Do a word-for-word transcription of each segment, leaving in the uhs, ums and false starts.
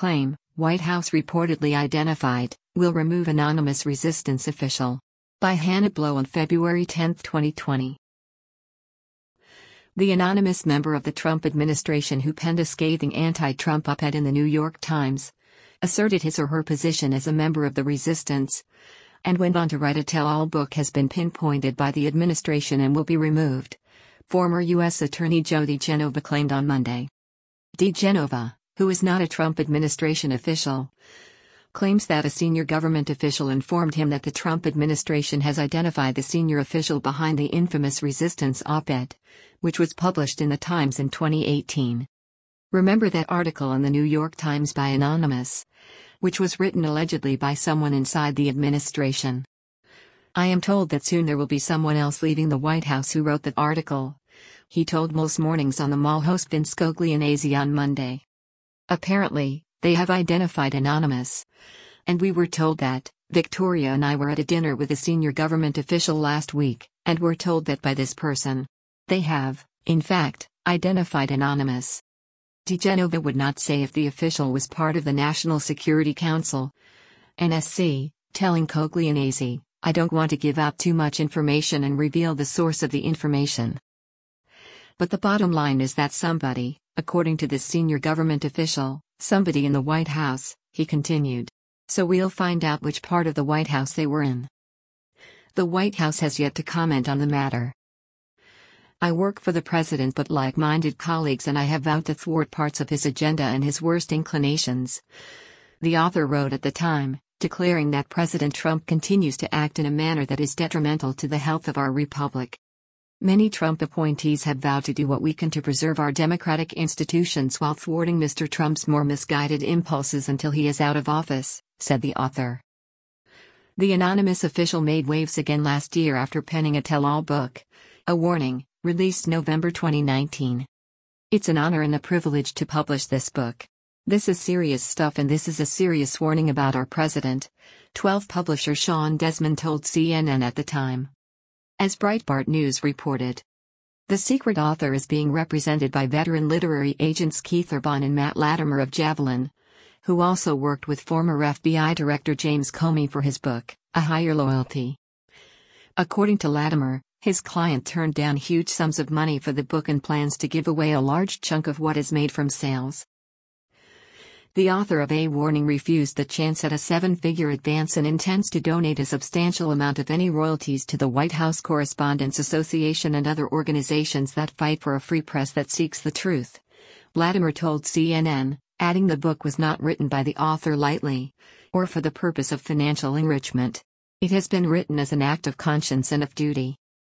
claim, White House reportedly identified, will remove anonymous resistance official. By Hannah Blow on February tenth twenty twenty. The anonymous member of the Trump administration who penned a scathing anti-Trump op-ed in the New York Times asserted his or her position as a member of the resistance, and went on to write a tell-all book has been pinpointed by the administration and will be removed, former U S Attorney Joe DiGenova claimed on Monday. DiGenova, who is not a Trump administration official, claims that a senior government official informed him that the Trump administration has identified the senior official behind the infamous resistance op-ed, which was published in the Times in twenty eighteen. Remember that article in the New York Times by Anonymous, which was written allegedly by someone inside the administration. I am told that soon there will be someone else leaving the White House who wrote that article, he told Most Mornings on the Mall host Vince Scoglianese on Monday. Apparently, they have identified Anonymous. And we were told that, Victoria and I were at a dinner with a senior government official last week, and were told that by this person. They have, in fact, identified Anonymous. DiGenova would not say if the official was part of the National Security Council, N S C, telling Scoglianese, I don't want to give out too much information and reveal the source of the information. But the bottom line is that somebody, according to this senior government official, somebody in the White House, he continued. So we'll find out which part of the White House they were in. The White House has yet to comment on the matter. I work for the president but like-minded colleagues and I have vowed to thwart parts of his agenda and his worst inclinations, the author wrote at the time, declaring that President Trump continues to act in a manner that is detrimental to the health of our republic. Many Trump appointees have vowed to do what we can to preserve our democratic institutions while thwarting Mister Trump's more misguided impulses until he is out of office, said the author. The anonymous official made waves again last year after penning a tell-all book, A Warning, released November twenty nineteen. It's an honor and a privilege to publish this book. This is serious stuff and this is a serious warning about our president, twelve publisher Sean Desmond told C N N at the time. As Breitbart News reported, the secret author is being represented by veteran literary agents Keith Urban and Matt Latimer of Javelin, who also worked with former F B I Director James Comey for his book, A Higher Loyalty. According to Latimer, his client turned down huge sums of money for the book and plans to give away a large chunk of what is made from sales. The author of A Warning refused the chance at a seven-figure advance and intends to donate a substantial amount of any royalties to the White House Correspondents Association and other organizations that fight for a free press that seeks the truth, Latimer told C N N, adding the book was not written by the author lightly, or for the purpose of financial enrichment. It has been written as an act of conscience and of duty.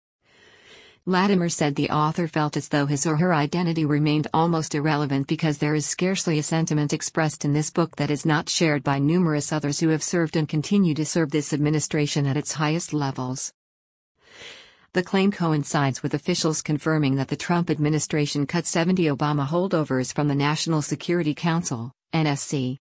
Latimer said the author felt as though his or her identity remained almost irrelevant because there is scarcely a sentiment expressed in this book that is not shared by numerous others who have served and continue to serve this administration at its highest levels. The claim coincides with officials confirming that the Trump administration cut seventy Obama holdovers from the National Security Council, N S C.